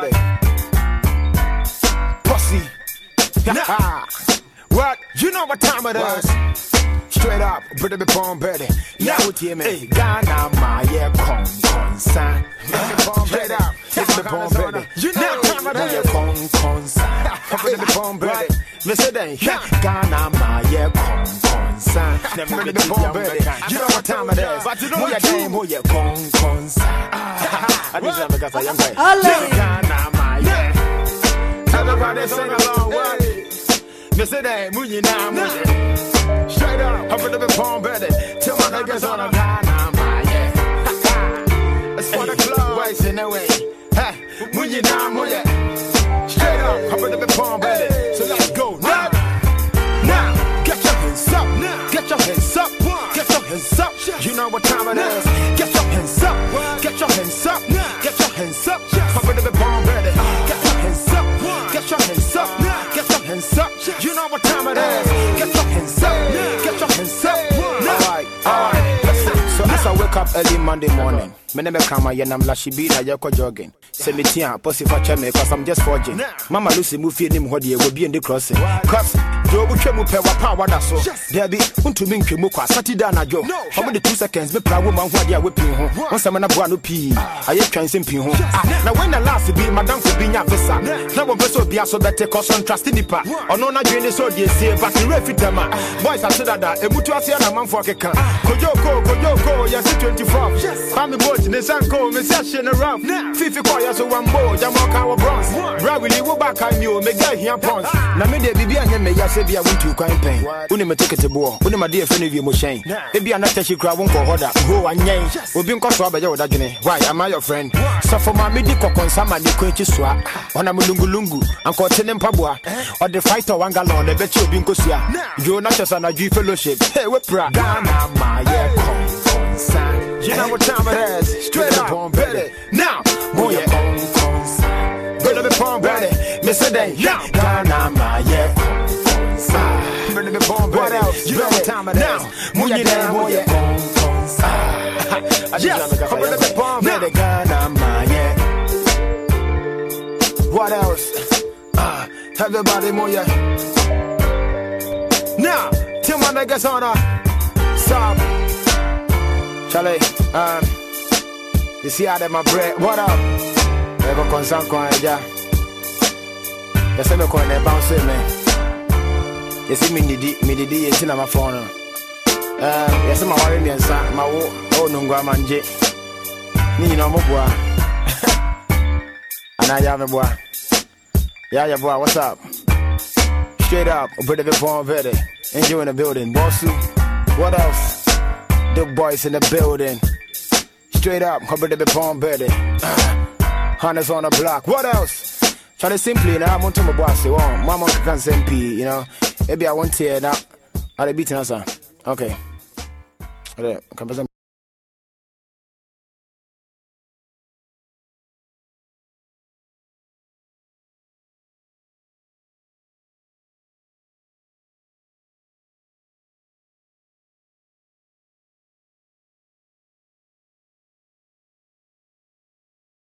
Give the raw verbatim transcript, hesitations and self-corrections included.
Pussy. What? You know what time it is? Straight up, pretty be born better. Now with you, man. Ghana, my yeah, con, con, son. Straight up, pretty be born better. You know what time it is? Con, con, son. Pretty be born better. Mister Day, Ghana, my yeah, con, con, son. Pretty be born better. You know what time it is? But you know what time it is? Con, con, son. I just have because I am great. Ghana, my yeah. Everybody sing along with Mister Day, Munyi na Munyi. Straight up, I'm gonna be born better. Till my niggas on a Ghana, my yeah. It's for the club, ways in the way. Hey, Munyi na Munyi. Straight up, I'm gonna be born better. So let's go now. Now, get your hands up. Get your hands up. Get your hands up. You know what time it is. Get your hands up. Get your hands up. Get your hands up. I'm gonna be born better. Get your hands up. Get your hands up. Get your hands up. You know what time it is. Get your hands up. Get your hands up. Alright, alright. So as I wake up early Monday morning, me name Kama yen I'm lashy be na yako jogging. Say me tia, pussy for cheme cause I'm just forging. Mama Lucy move in him hodi will be in the crossing. Cause do we chemu pe wa power that so. There be unto me chemu kwa Saturday na jo. How many two seconds me pra woman who dia whipping ho. Once I'm na bua no pee. I ye twan simpin ho. Now when the last be madam for be nya visa. Now we so be so better cause on trust nipa. Ono na dwene so dey say but the refitama. Boys are said that e mutu ase na man for keka. Kojoko kojoko yes twenty-four. Family boy ne sanko me session around. Fifi koya so one boy jam ka bronze. Bra really wo back on you me get here pons. Na me dey bibia nya me ya se bia wontu kwan pen. Uni me take it bo. Uni ma dey fene wie mo shen. E bia na tashi kra won ko hoda. Ho anyen. Obi nko so abaje woda dwene. Why am I your friend? So for my midi kokonsa ma ni kwenchi soa. Ona mulungulungu. Anko tene mpaboa. Or the fighter one gallon e bechi obi nko soa. Jo na chesa na G fellowship. Hey we pra. Ghana ma yeah kokonsa. You know what time it is. Straight up, born better. Now, boy, better be born better. Mister Day, now, Ghana, my yeah. Better be born better. You know what time it is. Munyi na boy, yes, better be born better. Ghana, my yeah. What else? Ah, everybody, more yeah. Now, till my niggas on a stop. Charlie, um, you see how they my bread. What up? They go concern coin, yeah. You see me coin, they bounce with me. You see me didi, me didi, you see my phone. Um, you see my worry me and son, my wo, oh nungwa manje. Ni no mo boy. And I have a boy. Yeah, yeah, boy, what's up? Straight up, pretty bit born ready. Enjoying the building, bossu. What else? The boys in the building. Straight up, come to the palm bedding. Hunters on the block. What else? Try to simply now. I'm on to my boss. Mama can send P, you know. Maybe I want to hear now. Are they beating us? Okay. Okay.